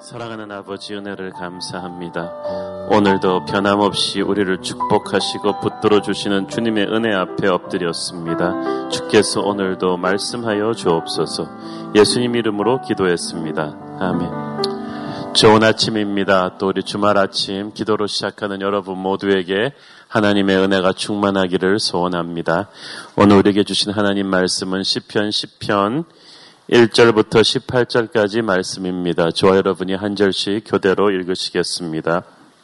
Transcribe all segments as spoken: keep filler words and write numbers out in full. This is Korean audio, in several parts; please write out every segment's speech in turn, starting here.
사랑하는 아버지 은혜를 감사합니다. 오늘도 변함없이 우리를 축복하시고 붙들어 주시는 주님의 은혜 앞에 엎드렸습니다. 주께서 오늘도 말씀하여 주옵소서. 예수님 이름으로 기도했습니다. 아멘. 좋은 아침입니다. 또 우리 주말 아침 기도로 시작하는 여러분 모두에게 하나님의 은혜가 충만하기를 소원합니다. 오늘 우리에게 주신 하나님 말씀은 시편 십 편 일 절부터 십팔 절까지 말씀입니다. 저와 여러분이 한 절씩 교대로 읽으시겠습니다.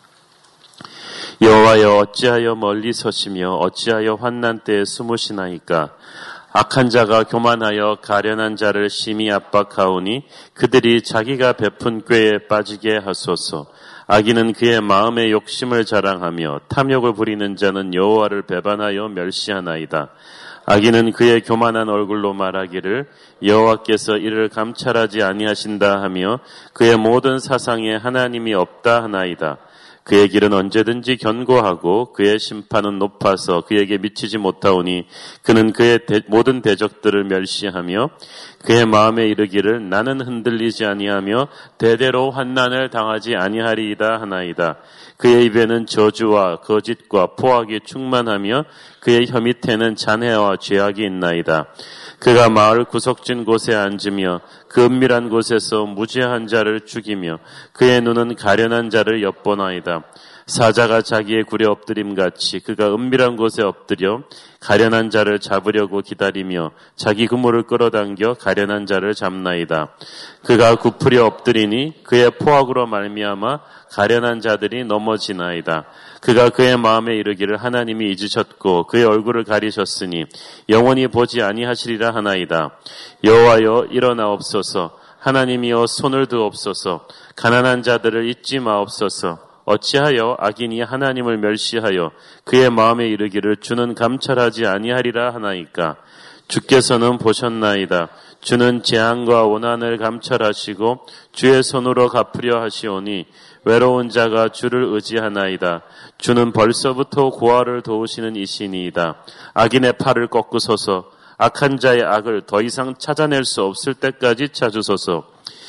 여호와여, 어찌하여 멀리 서시며 어찌하여 환난 때에 숨으시나이까? 악한 자가 교만하여 가련한 자를 심히 압박하오니 그들이 자기가 베푼 꾀에 빠지게 하소서. 악인은 그의 마음의 욕심을 자랑하며 탐욕을 부리는 자는 여호와를 배반하여 멸시하나이다. 악인은 그의 교만한 얼굴로 말하기를 여호와께서 이를 감찰하지 아니하신다 하며 그의 모든 사상에 하나님이 없다 하나이다. 그의 길은 언제든지 견고하고 그의 심판은 높아서 그에게 미치지 못하오니 그는 그의 대, 모든 대적들을 멸시하며 그의 마음에 이르기를 나는 흔들리지 아니하며 대대로 환난을 당하지 아니하리이다 하나이다. 그의 입에는 저주와 거짓과 포악이 충만하며 그의 혀 밑에는 잔해와 죄악이 있나이다. 그가 마을 구석진 곳에 앉으며 그 은밀한 곳에서 무죄한 자를 죽이며 그의 눈은 가련한 자를 엿보나이다. 사자가 자기의 굴에 엎드림같이 그가 은밀한 곳에 엎드려 가련한 자를 잡으려고 기다리며 자기 그물을 끌어당겨 가련한 자를 잡나이다. 그가 굽으려 엎드리니 그의 포악으로 말미암아 가련한 자들이 넘어지나이다. 그가 그의 마음에 이르기를 하나님이 잊으셨고 그의 얼굴을 가리셨으니 영원히 보지 아니하시리라 하나이다. 여호와여, 일어나옵소서. 하나님이여, 손을 드옵소서. 가난한 자들을 잊지 마옵소서. 어찌하여 악인이 하나님을 멸시하여 그의 마음에 이르기를 주는 감찰하지 아니하리라 하나이까? 주께서는 보셨나이다. 주는 재앙과 원한을 감찰하시고 주의 손으로 갚으려 하시오니 외로운 자가 주를 의지하나이다. 주는 벌써부터 고아를 도우시는 이시니이다. 악인의 팔을 꺾으소서. 악한 자의 악을 더 이상 찾아낼 수 없을 때까지 찾으소서.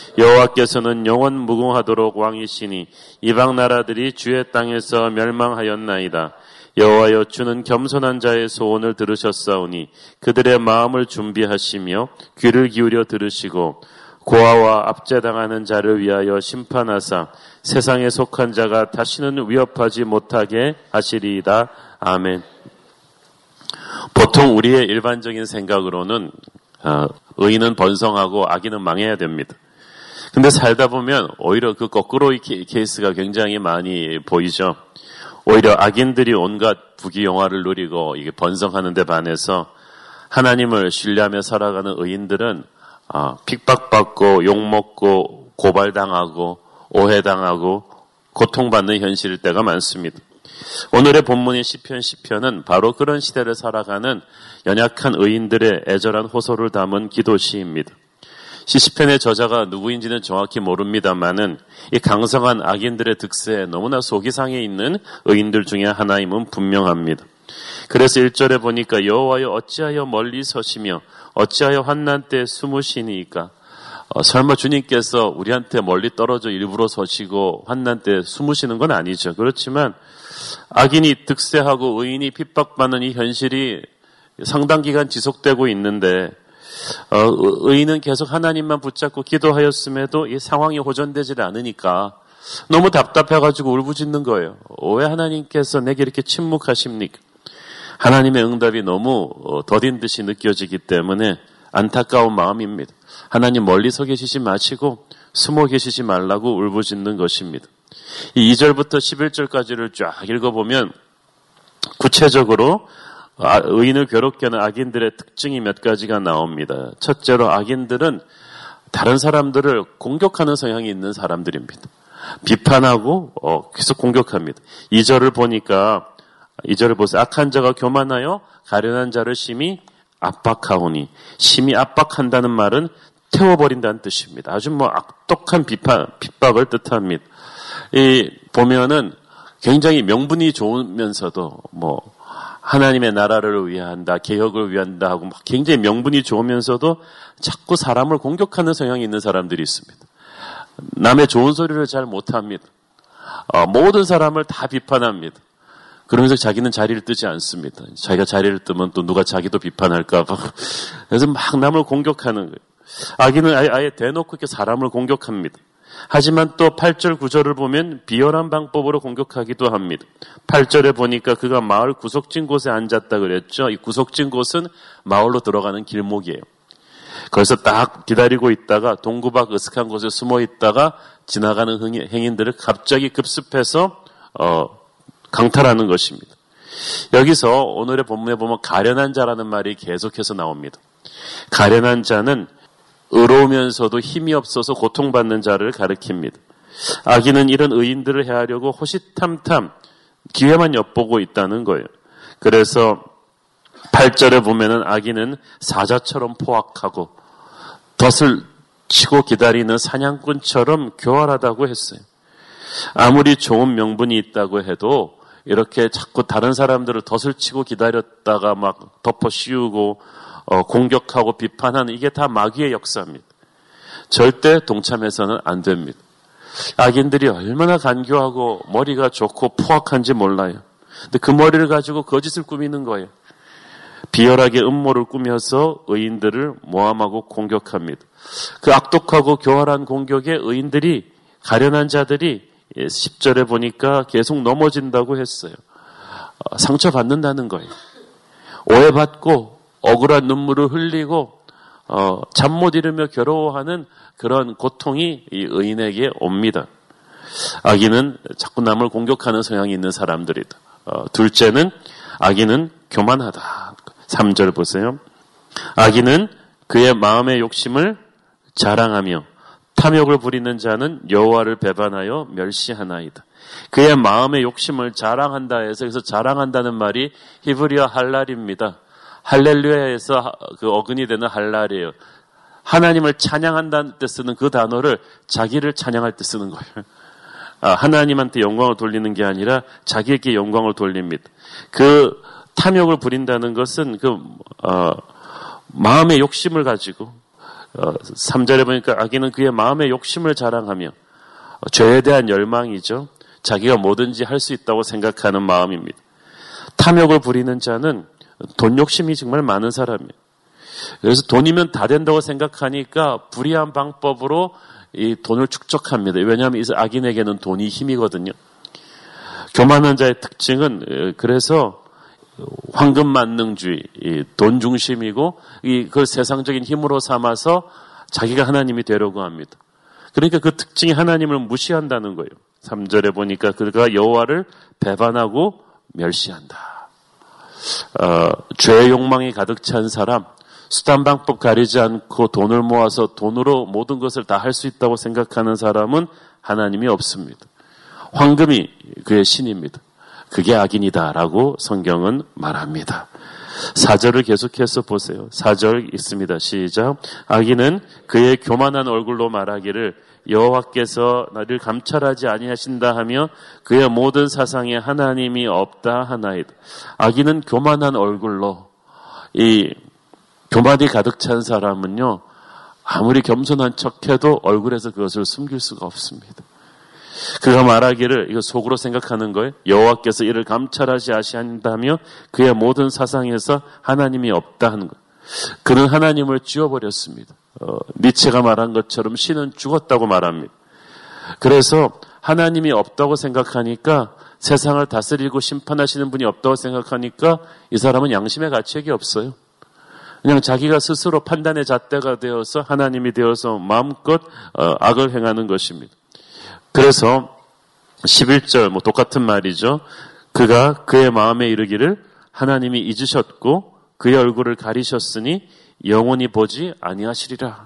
여호와께서는 영원 무궁하도록 왕이시니 이방 나라들이 주의 땅에서 멸망하였나이다. 여호와여, 주는 겸손한 자의 소원을 들으셨사오니 그들의 마음을 준비하시며 귀를 기울여 들으시고 고아와 압제당하는 자를 위하여 심판하사 세상에 속한 자가 다시는 위협하지 못하게 하시리이다. 아멘. 보통 우리의 일반적인 생각으로는 어, 의인은 번성하고 악인은 망해야 됩니다. 근데 살다 보면 오히려 그 거꾸로의 케이스가 굉장히 많이 보이죠. 오히려 악인들이 온갖 부귀영화를 누리고 이게 번성하는 데 반해서 하나님을 신뢰하며 살아가는 의인들은 아, 핍박받고 욕먹고 고발당하고 오해당하고 고통받는 현실일 때가 많습니다. 오늘의 본문인 시편 십 편은 바로 그런 시대를 살아가는 연약한 의인들의 애절한 호소를 담은 기도시입니다. 시편의 저자가 누구인지는 정확히 모릅니다만은 이 강성한 악인들의 득세에 너무나 속이 상해 있는 의인들 중에 하나임은 분명합니다. 그래서 일 절에 보니까 여호와여, 어찌하여 멀리 서시며 어찌하여 환난 때 숨으시니까? 어, 설마 주님께서 우리한테 멀리 떨어져 일부러 서시고 환난 때 숨으시는 건 아니죠. 그렇지만 악인이 득세하고 의인이 핍박받는 이 현실이 상당 기간 지속되고 있는데 어, 의인은 계속 하나님만 붙잡고 기도하였음에도 이 상황이 호전되질 않으니까 너무 답답해가지고 울부짖는 거예요. 왜 하나님께서 내게 이렇게 침묵하십니까? 하나님의 응답이 너무 더딘 듯이 느껴지기 때문에 안타까운 마음입니다. 하나님 멀리 서 계시지 마시고 숨어 계시지 말라고 울부짖는 것입니다. 이 이 절부터 십일 절까지를 쫙 읽어보면 구체적으로 의인을 괴롭게 하는 악인들의 특징이 몇 가지가 나옵니다. 첫째로 악인들은 다른 사람들을 공격하는 성향이 있는 사람들입니다. 비판하고 어, 계속 공격합니다. 이 절을 보니까 이 절을 보세요. 악한 자가 교만하여 가련한 자를 심히 압박하오니, 심히 압박한다는 말은 태워버린다는 뜻입니다. 아주 뭐 악독한 비판, 핍박을 뜻합니다. 이 보면은 굉장히 명분이 좋으면서도 뭐 하나님의 나라를 위한다, 개혁을 위한다 하고 막 굉장히 명분이 좋으면서도 자꾸 사람을 공격하는 성향이 있는 사람들이 있습니다. 남의 좋은 소리를 잘 못합니다. 어, 모든 사람을 다 비판합니다. 그러면서 자기는 자리를 뜨지 않습니다. 자기가 자리를 뜨면 또 누가 자기도 비판할까 봐. 그래서 막 남을 공격하는 거예요. 악인은 아예, 아예 대놓고 이렇게 사람을 공격합니다. 하지만 또 팔 절 구 절을 보면 비열한 방법으로 공격하기도 합니다. 팔 절에 보니까 그가 마을 구석진 곳에 앉았다 그랬죠. 이 구석진 곳은 마을로 들어가는 길목이에요. 거기서 딱 기다리고 있다가 동구박 으슥한 곳에 숨어 있다가 지나가는 행인들을 갑자기 급습해서 어, 강탈하는 것입니다. 여기서 오늘의 본문에 보면 가련한 자라는 말이 계속해서 나옵니다. 가련한 자는 의로우면서도 힘이 없어서 고통받는 자를 가리킵니다. 악인은 이런 의인들을 해하려고 호시탐탐 기회만 엿보고 있다는 거예요. 그래서 팔 절에 보면은 악인은 사자처럼 포악하고 덫을 치고 기다리는 사냥꾼처럼 교활하다고 했어요. 아무리 좋은 명분이 있다고 해도 이렇게 자꾸 다른 사람들을 덫을 치고 기다렸다가 막 덮어 씌우고 어, 공격하고 비판하는 이게 다 마귀의 역사입니다. 절대 동참해서는 안 됩니다. 악인들이 얼마나 간교하고 머리가 좋고 포악한지 몰라요. 근데 그 머리를 가지고 거짓을 꾸미는 거예요. 비열하게 음모를 꾸며서 의인들을 모함하고 공격합니다. 그 악독하고 교활한 공격에 의인들이 가련한 자들이 십 절에 보니까 계속 넘어진다고 했어요. 어, 상처받는다는 거예요. 오해받고 억울한 눈물을 흘리고 어, 잠 못 이루며 괴로워하는 그런 고통이 이 의인에게 옵니다. 악인은 자꾸 남을 공격하는 성향이 있는 사람들이다. 어, 둘째는 악인은 교만하다. 삼 절 보세요. 악인은 그의 마음의 욕심을 자랑하며 탐욕을 부리는 자는 여호와를 배반하여 멸시하나이다. 그의 마음의 욕심을 자랑한다 해서 여기서 자랑한다는 말이 히브리어 할랄입니다. 할렐루야에서 그 어근이 되는 할랄이에요. 하나님을 찬양한다는 때 쓰는 그 단어를 자기를 찬양할 때 쓰는 거예요. 아, 하나님한테 영광을 돌리는 게 아니라 자기에게 영광을 돌립니다. 그 탐욕을 부린다는 것은 그 어, 마음의 욕심을 가지고 어, 삼 절에 보니까 악인은 그의 마음의 욕심을 자랑하며 어, 죄에 대한 열망이죠. 자기가 뭐든지 할 수 있다고 생각하는 마음입니다. 탐욕을 부리는 자는 돈 욕심이 정말 많은 사람이에요. 그래서 돈이면 다 된다고 생각하니까 불의한 방법으로 이 돈을 축적합니다. 왜냐하면 이 악인에게는 돈이 힘이거든요. 교만한 자의 특징은 그래서 황금 만능주의, 돈 중심이고 그걸 세상적인 힘으로 삼아서 자기가 하나님이 되려고 합니다. 그러니까 그 특징이 하나님을 무시한다는 거예요. 삼 절에 보니까 그가 여호와를 배반하고 멸시한다. 어, 죄의 욕망이 가득 찬 사람, 수단 방법 가리지 않고 돈을 모아서 돈으로 모든 것을 다 할 수 있다고 생각하는 사람은 하나님이 없습니다. 황금이 그의 신입니다. 그게 악인이다라고 성경은 말합니다. 사 절을 계속해서 보세요. 사 절 있습니다. 시작. 악인은 그의 교만한 얼굴로 말하기를 여호와께서 나를 감찰하지 아니하신다 하며 그의 모든 사상에 하나님이 없다 하나이다. 악인은 교만한 얼굴로, 이 교만이 가득 찬 사람은요 아무리 겸손한 척해도 얼굴에서 그것을 숨길 수가 없습니다. 그가 말하기를, 이거 속으로 생각하는 거예요. 여호와께서 이를 감찰하지 아시한다며 그의 모든 사상에서 하나님이 없다 하는 거예요. 그는 하나님을 지워버렸습니다. 어, 니체가 말한 것처럼 신은 죽었다고 말합니다. 그래서 하나님이 없다고 생각하니까, 세상을 다스리고 심판하시는 분이 없다고 생각하니까 이 사람은 양심의 가책이 없어요. 그냥 자기가 스스로 판단의 잣대가 되어서 하나님이 되어서 마음껏 어, 악을 행하는 것입니다. 그래서 십일 절 뭐 똑같은 말이죠. 그가 그의 마음에 이르기를 하나님이 잊으셨고 그의 얼굴을 가리셨으니 영원히 보지 아니하시리라.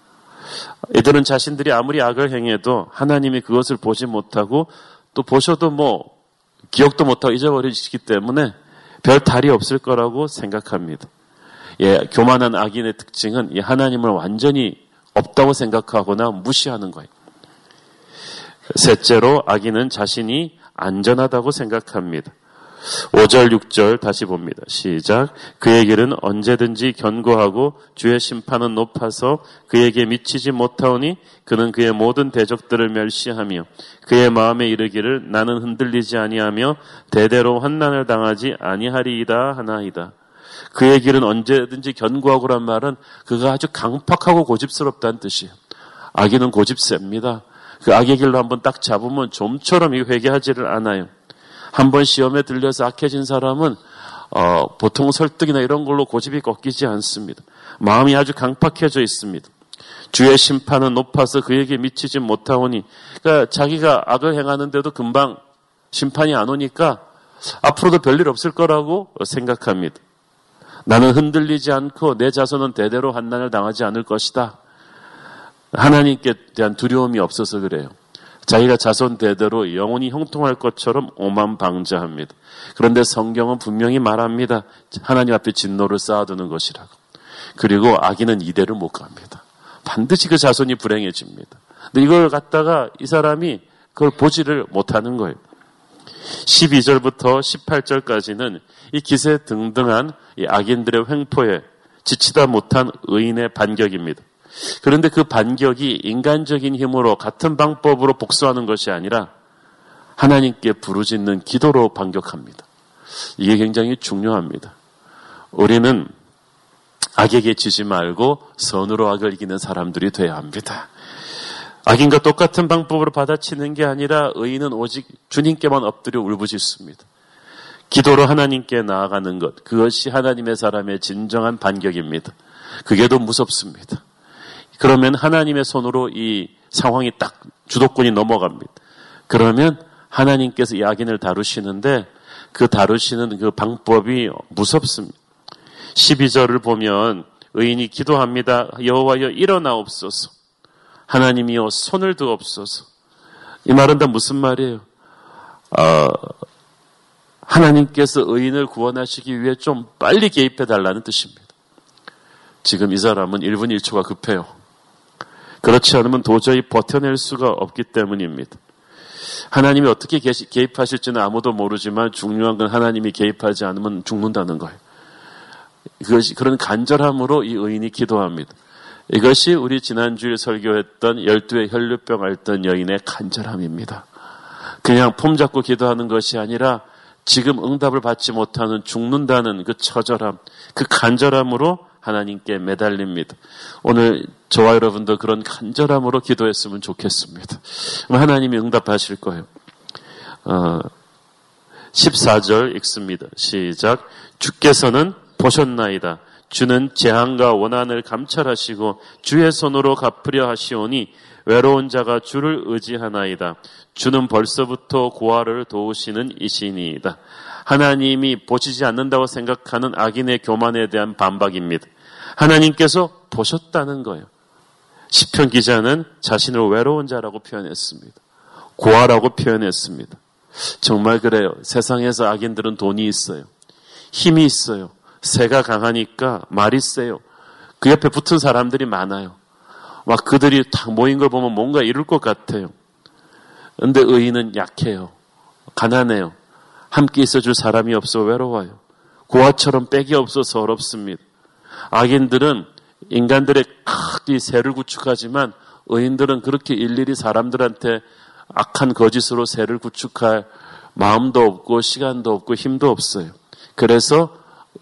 이들은 자신들이 아무리 악을 행해도 하나님이 그것을 보지 못하고 또 보셔도 뭐 기억도 못하고 잊어버리시기 때문에 별 탈이 없을 거라고 생각합니다. 예, 교만한 악인의 특징은 이 하나님을 완전히 없다고 생각하거나 무시하는 거예요. 셋째로 악인은 자신이 안전하다고 생각합니다. 오 절 육 절 다시 봅니다. 시작. 그의 길은 언제든지 견고하고 주의 심판은 높아서 그에게 미치지 못하오니 그는 그의 모든 대적들을 멸시하며 그의 마음에 이르기를 나는 흔들리지 아니하며 대대로 환난을 당하지 아니하리이다 하나이다. 그의 길은 언제든지 견고하고란 말은 그가 아주 강팍하고 고집스럽다는 뜻이에요. 악인은 고집셉니다. 그 악의 길로 한번 딱 잡으면 좀처럼 회개하지를 않아요. 한번 시험에 들려서 악해진 사람은 어, 보통 설득이나 이런 걸로 고집이 꺾이지 않습니다. 마음이 아주 강팍해져 있습니다. 주의 심판은 높아서 그에게 미치지 못하오니, 그러니까 자기가 악을 행하는데도 금방 심판이 안 오니까 앞으로도 별일 없을 거라고 생각합니다. 나는 흔들리지 않고 내 자손은 대대로 환난을 당하지 않을 것이다. 하나님께 대한 두려움이 없어서 그래요. 자기가 자손 대대로 영원히 형통할 것처럼 오만방자합니다. 그런데 성경은 분명히 말합니다. 하나님 앞에 진노를 쌓아두는 것이라고. 그리고 악인은 이대를 못 갑니다. 반드시 그 자손이 불행해집니다. 근데 이걸 갖다가 이 사람이 그걸 보지를 못하는 거예요. 십이 절부터 십팔 절까지는 이 기세 등등한 이 악인들의 횡포에 지치다 못한 의인의 반격입니다. 그런데 그 반격이 인간적인 힘으로 같은 방법으로 복수하는 것이 아니라 하나님께 부르짖는 기도로 반격합니다. 이게 굉장히 중요합니다. 우리는 악에게 지지 말고 선으로 악을 이기는 사람들이 돼야 합니다. 악인과 똑같은 방법으로 받아치는 게 아니라 의인은 오직 주님께만 엎드려 울부짖습니다. 기도로 하나님께 나아가는 것, 그것이 하나님의 사람의 진정한 반격입니다. 그게 더 무섭습니다. 그러면 하나님의 손으로 이 상황이 딱 주도권이 넘어갑니다. 그러면 하나님께서 이 악인을 다루시는데 그 다루시는 그 방법이 무섭습니다. 십이 절을 보면 의인이 기도합니다. 여호와여 일어나옵소서. 하나님이여 손을 두옵소서. 이 말은 다 무슨 말이에요? 어, 하나님께서 의인을 구원하시기 위해 좀 빨리 개입해달라는 뜻입니다. 지금 이 사람은 일 분 일 초가 급해요. 그렇지 않으면 도저히 버텨낼 수가 없기 때문입니다. 하나님이 어떻게 개입하실지는 아무도 모르지만 중요한 건 하나님이 개입하지 않으면 죽는다는 거예요. 그것이 그런 간절함으로 이 의인이 기도합니다. 이것이 우리 지난주에 설교했던 열두의 혈류병 앓던 여인의 간절함입니다. 그냥 폼 잡고 기도하는 것이 아니라 지금 응답을 받지 못하는 죽는다는 그 처절함, 그 간절함으로 하나님께 매달립니다. 오늘 저와 여러분도 그런 간절함으로 기도했으면 좋겠습니다. 하나님이 응답하실 거예요. 어, 십사 절 읽습니다. 시작. 주께서는 보셨나이다. 주는 재앙과 원한을 감찰하시고 주의 손으로 갚으려 하시오니 외로운 자가 주를 의지하나이다. 주는 벌써부터 고아를 도우시는 이시니이다. 하나님이 보시지 않는다고 생각하는 악인의 교만에 대한 반박입니다. 하나님께서 보셨다는 거예요. 시편 기자는 자신을 외로운 자라고 표현했습니다. 고아라고 표현했습니다. 정말 그래요. 세상에서 악인들은 돈이 있어요. 힘이 있어요. 새가 강하니까 말이 세요. 그 옆에 붙은 사람들이 많아요. 막 그들이 다 모인 걸 보면 뭔가 이룰 것 같아요. 그런데 의인은 약해요. 가난해요. 함께 있어줄 사람이 없어 외로워요. 고아처럼 빽이 없어서 어렵습니다. 악인들은 인간들의 크게 새를 구축하지만 의인들은 그렇게 일일이 사람들한테 악한 거짓으로 새를 구축할 마음도 없고 시간도 없고 힘도 없어요. 그래서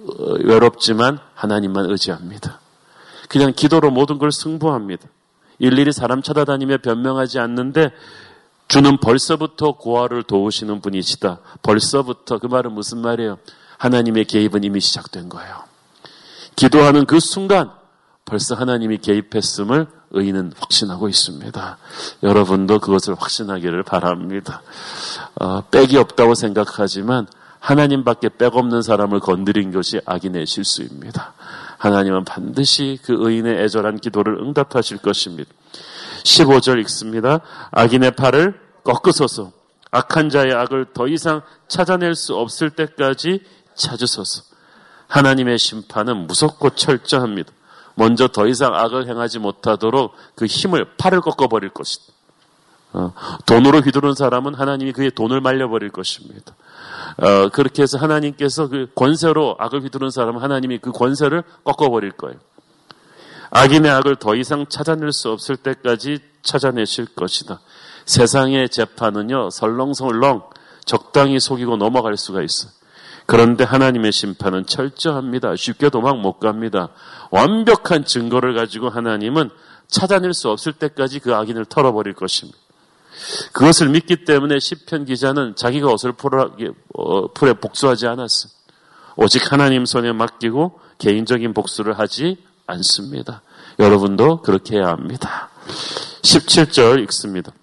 외롭지만 하나님만 의지합니다. 그냥 기도로 모든 걸 승부합니다. 일일이 사람 찾아다니며 변명하지 않는데 주는 벌써부터 고아를 도우시는 분이시다. 벌써부터. 그 말은 무슨 말이에요? 하나님의 개입은 이미 시작된 거예요. 기도하는 그 순간 벌써 하나님이 개입했음을 의인은 확신하고 있습니다. 여러분도 그것을 확신하기를 바랍니다. 어, 빽이 없다고 생각하지만 하나님밖에 빽 없는 사람을 건드린 것이 악인의 실수입니다. 하나님은 반드시 그 의인의 애절한 기도를 응답하실 것입니다. 십오 절 읽습니다. 악인의 팔을 꺾으소서. 악한 자의 악을 더 이상 찾아낼 수 없을 때까지 찾으소서. 하나님의 심판은 무섭고 철저합니다. 먼저 더 이상 악을 행하지 못하도록 그 힘을 팔을 꺾어버릴 것이다. 어, 돈으로 휘두른 사람은 하나님이 그의 돈을 말려버릴 것입니다. 어, 그렇게 해서 하나님께서 그 권세로 악을 휘두른 사람은 하나님이 그 권세를 꺾어버릴 거예요. 악인의 악을 더 이상 찾아낼 수 없을 때까지 찾아내실 것이다. 세상의 재판은요, 설렁설렁 적당히 속이고 넘어갈 수가 있어요. 그런데 하나님의 심판은 철저합니다. 쉽게 도망 못 갑니다. 완벽한 증거를 가지고 하나님은 찾아낼 수 없을 때까지 그 악인을 털어버릴 것입니다. 그것을 믿기 때문에 시편 기자는 자기가 어설프게 복수하지 않았어요. 오직 하나님 손에 맡기고 개인적인 복수를 하지 않습니다. 여러분도 그렇게 해야 합니다. 십칠 절 읽습니다.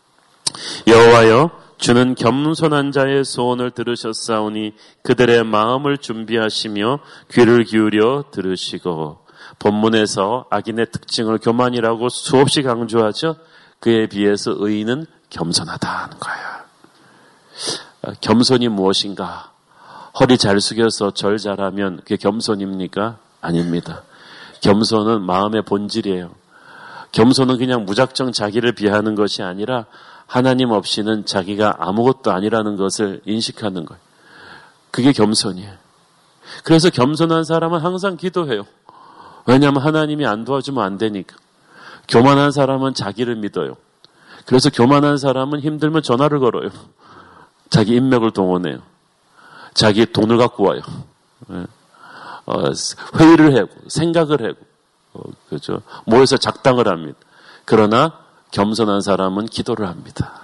여호와여 주는 겸손한 자의 소원을 들으셨사오니 그들의 마음을 준비하시며 귀를 기울여 들으시고. 본문에서 악인의 특징을 교만이라고 수없이 강조하죠. 그에 비해서 의인은 겸손하다는 거예요. 겸손이 무엇인가? 허리 잘 숙여서 절 잘하면 그게 겸손입니까? 아닙니다. 겸손은 마음의 본질이에요. 겸손은 그냥 무작정 자기를 비하는 것이 아니라 하나님 없이는 자기가 아무것도 아니라는 것을 인식하는 거예요. 그게 겸손이에요. 그래서 겸손한 사람은 항상 기도해요. 왜냐하면 하나님이 안 도와주면 안 되니까. 교만한 사람은 자기를 믿어요. 그래서 교만한 사람은 힘들면 전화를 걸어요. 자기 인맥을 동원해요. 자기 돈을 갖고 와요. 어, 회의를 하고 생각을 하고 어, 그렇죠. 모여서 작당을 합니다. 그러나 겸손한 사람은 기도를 합니다.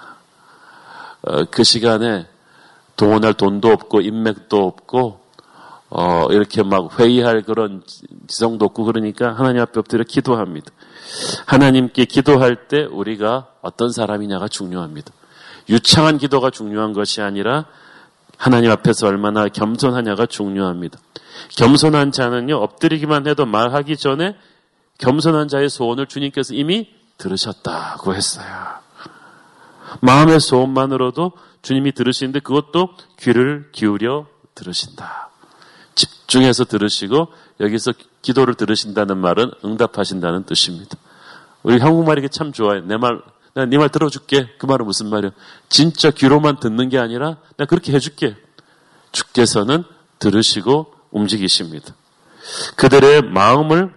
어, 그 시간에 동원할 돈도 없고 인맥도 없고 어, 이렇게 막 회의할 그런 지성도 없고 그러니까 하나님 앞에 엎드려 기도합니다. 하나님께 기도할 때 우리가 어떤 사람이냐가 중요합니다. 유창한 기도가 중요한 것이 아니라 하나님 앞에서 얼마나 겸손하냐가 중요합니다. 겸손한 자는요, 엎드리기만 해도 말하기 전에 겸손한 자의 소원을 주님께서 이미 들으셨다고 했어요. 마음의 소원만으로도 주님이 들으시는데 그것도 귀를 기울여 들으신다. 집중해서 들으시고 여기서 기도를 들으신다는 말은 응답하신다는 뜻입니다. 우리 한국말이 참 좋아요. 내 말, 내가 네 말 들어줄게. 그 말은 무슨 말이에요? 진짜 귀로만 듣는 게 아니라 내가 그렇게 해줄게. 주께서는 들으시고 움직이십니다. 그들의 마음을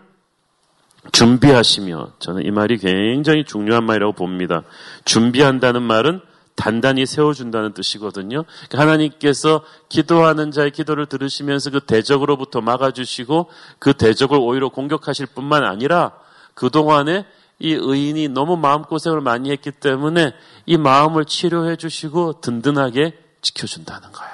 준비하시며, 저는 이 말이 굉장히 중요한 말이라고 봅니다. 준비한다는 말은 단단히 세워준다는 뜻이거든요. 하나님께서 기도하는 자의 기도를 들으시면서 그 대적으로부터 막아주시고 그 대적을 오히려 공격하실 뿐만 아니라 그동안에 이 의인이 너무 마음고생을 많이 했기 때문에 이 마음을 치료해 주시고 든든하게 지켜준다는 거예요.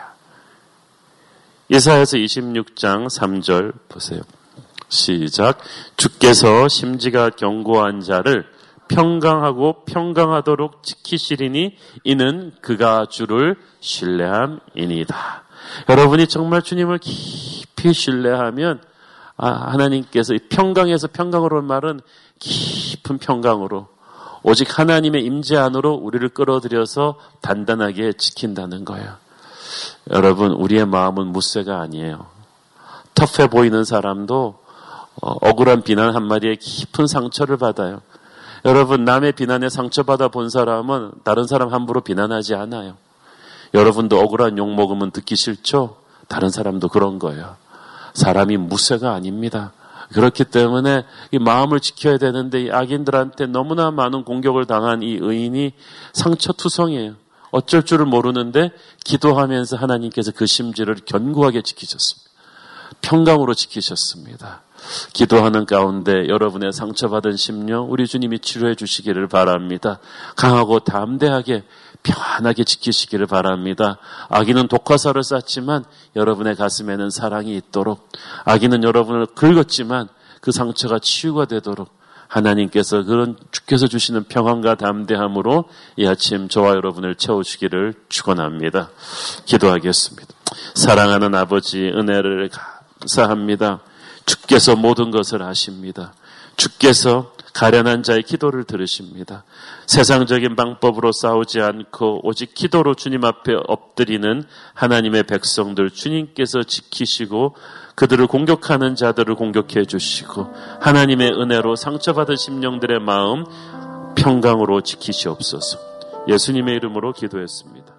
이사야서 이십육 장 삼 절 보세요. 시작. 주께서 심지가 견고한 자를 평강하고 평강하도록 지키시리니 이는 그가 주를 신뢰함이니이다. 여러분이 정말 주님을 깊이 신뢰하면 아, 하나님께서 이 평강에서 평강으로 말은 깊은 평강으로 오직 하나님의 임재 안으로 우리를 끌어들여서 단단하게 지킨다는 거예요. 여러분, 우리의 마음은 무쇠가 아니에요. 터프해 보이는 사람도 어, 억울한 비난 한마디에 깊은 상처를 받아요. 여러분, 남의 비난에 상처받아 본 사람은 다른 사람 함부로 비난하지 않아요. 여러분도 억울한 욕 먹으면 듣기 싫죠? 다른 사람도 그런 거예요. 사람이 무쇠가 아닙니다. 그렇기 때문에 이 마음을 지켜야 되는데 이 악인들한테 너무나 많은 공격을 당한 이 의인이 상처투성이에요. 어쩔 줄을 모르는데 기도하면서 하나님께서 그 심지를 견고하게 지키셨습니다. 평강으로 지키셨습니다. 기도하는 가운데 여러분의 상처받은 심령 우리 주님이 치료해 주시기를 바랍니다. 강하고 담대하게 평안하게 지키시기를 바랍니다. 악인은 독화살을 쐈지만 여러분의 가슴에는 사랑이 있도록, 악인은 여러분을 긁었지만 그 상처가 치유가 되도록 하나님께서 그런 주께서 주시는 평안과 담대함으로 이 아침 저와 여러분을 채우시기를 축원합니다. 기도하겠습니다. 사랑하는 아버지, 은혜를 감사합니다. 주께서 모든 것을 아십니다. 주께서 가련한 자의 기도를 들으십니다. 세상적인 방법으로 싸우지 않고 오직 기도로 주님 앞에 엎드리는 하나님의 백성들 주님께서 지키시고 그들을 공격하는 자들을 공격해 주시고 하나님의 은혜로 상처받은 심령들의 마음 평강으로 지키시옵소서. 예수님의 이름으로 기도했습니다.